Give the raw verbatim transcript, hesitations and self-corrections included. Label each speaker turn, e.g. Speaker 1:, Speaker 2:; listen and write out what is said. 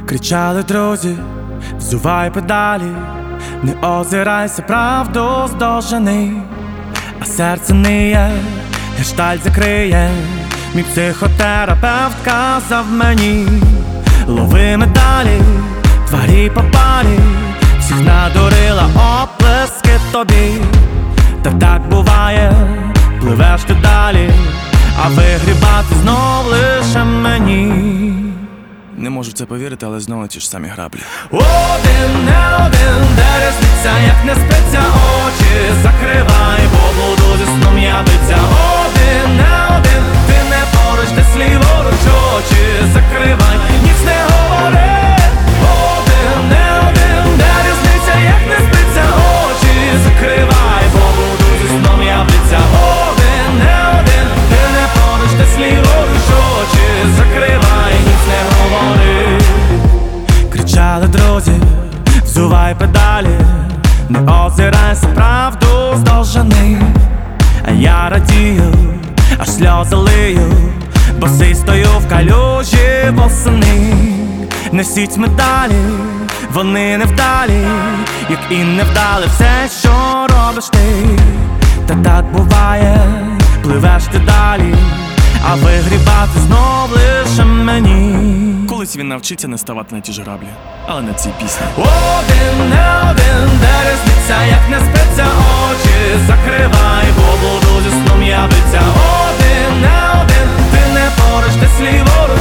Speaker 1: Кричали друзі, взувай педалі, не озирайся, правду здожени, а серце ниє, гештальт закриє. Мій психотерапевт казав мені: лови медалі, тварі попалі, всіх надурила оплески тобі. Та так буває, пливеш ти далі, а вигрібати знов лише мені. Не можу в це повірити, але знову ті ж самі граблі. Один, не один, де різниця, як не спиться, очі закривай, бо буду зі сном явиться. Один, не один, ти не поруч, десь ліворуч, очі закривай, ніч не говори. Один, не один, де різниця, як не спиться, очі закривай, бо буду зі сном явиться. Один, не один, ти не поруч, десь ліворуч, очі закривай, ніч не говори. Кричали друзі, взувай педалі, не озирайся, правду здовжени. А я радію, аж сльози лию, босий стою в калюжі восени. Несіть медалі, вони невдалі, як і невдали все, що робиш ти. Та так буває, пливеш ти далі, а вигрібати знов лише мені. Колись він навчиться не ставати на ті ж граблі, але не цій пісні. Один, не один, де різниця, як не спиться, очі закривай, бо буду зі сном явиться. Один, не один, ти не поруч, десь ліворуч,